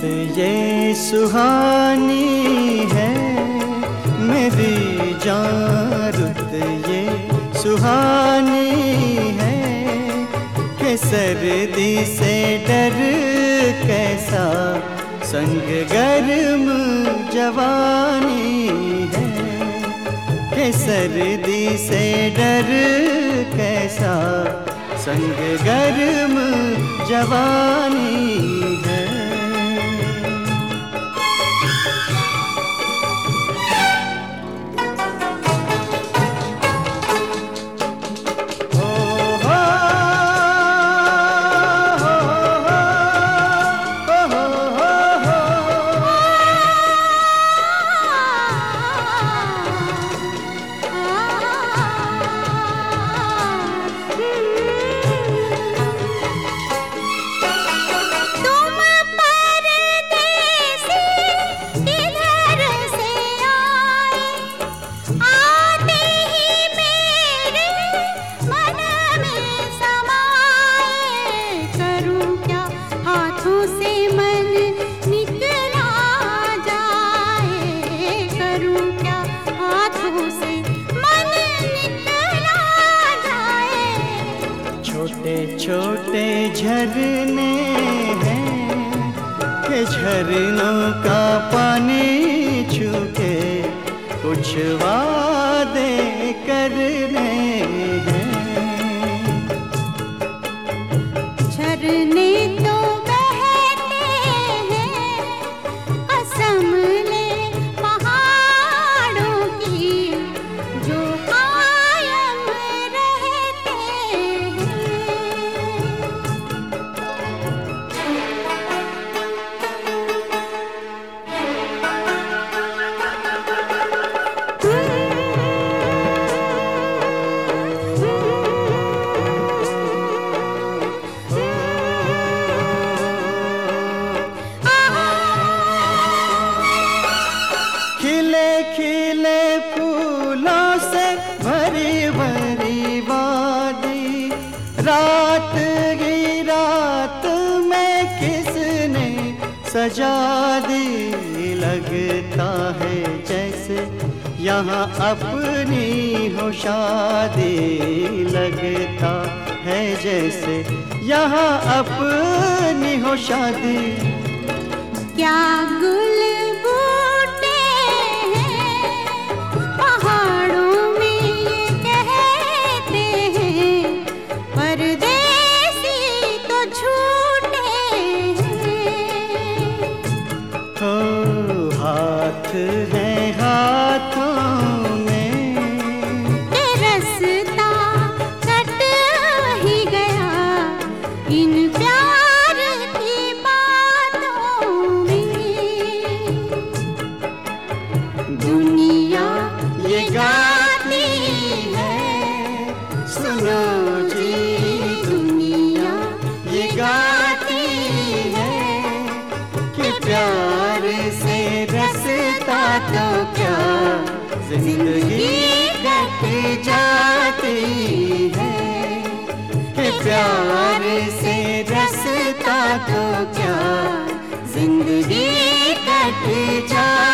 ये सुहानी है मेरी जान, रुत ये सुहानी है कि सर्दी से डर कैसा संग गर्म जवानी है, कि सर्दी से डर कैसा संग गर्म जवानी है। छोटे झरने हैं कि झरनों का पानी छूके कुछ वादे करने हैं। झरने तो बहते हैं कसम ले पहाड़ों की, जो कायम रहते हैं। खिले खिले फूलों से भरी भरी वादी, रात ही रात में किसने सजा दी। लगता है जैसे यहाँ अपनी हो शादी, लगता है जैसे यहाँ अपनी हो शादी। क्या गुल हाथ है हाथों में रास्ता कट ही गया इन प्यार की बातों में। दुनिया ये गाती है, सुनो जी दुनिया ये गाती है कि प्यार से रसता तो क्या जिंदगी कट जाती है, कि प्यार से रसता तो क्या जिंदगी कट जाती है।